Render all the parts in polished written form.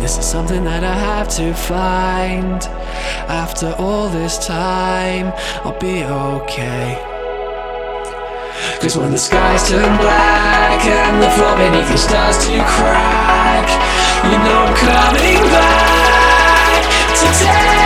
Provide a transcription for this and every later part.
this is something that I have to find. After all this time, I'll be okay. 'Cause when the skies turn black and the floor beneath you starts to crack, you know I'm coming back today.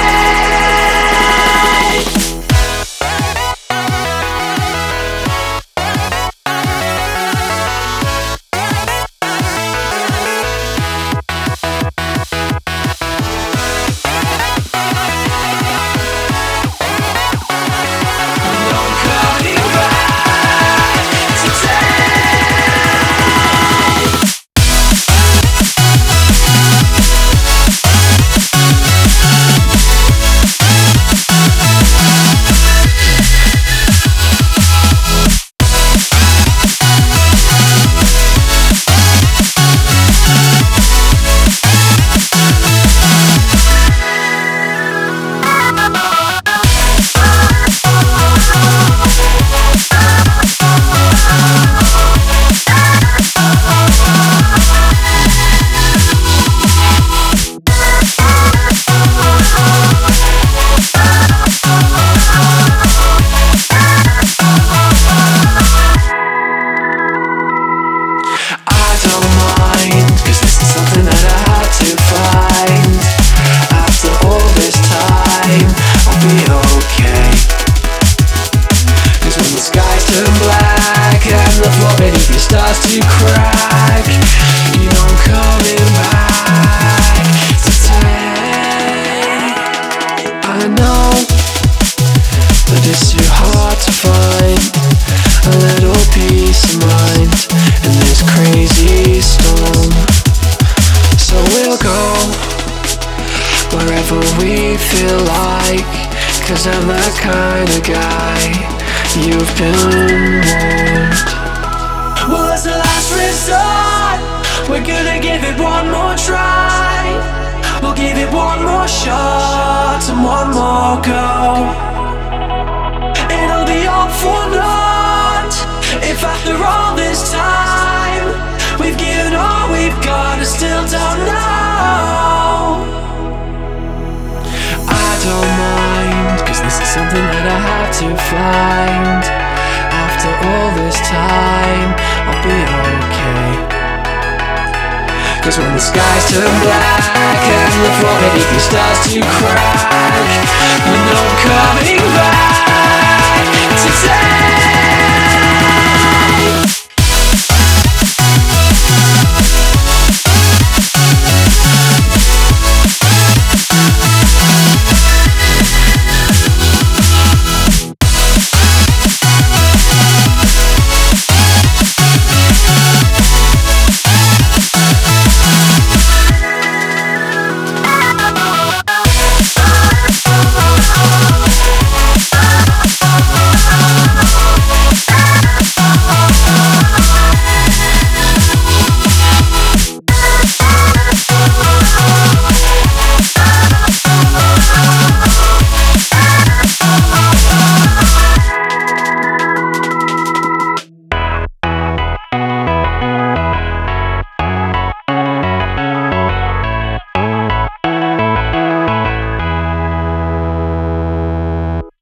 Starts to crack, you know I'm coming back today. I know that it's too hard to find a little peace of mind in this crazy storm. So we'll go wherever we feel like, 'cause I'm the kind of guy you've been warned. Well, as a last resort, we're gonna give it one more try. We'll give it one more shot and one more go. It'll be all for naught if after all this time we've given all we've got and still don't know. I don't mind, 'cause this is something that I have to find. After all this time, I'll be okay. 'Cause when the skies turn black and the floor beneath you starts to crack, you know I'm coming back.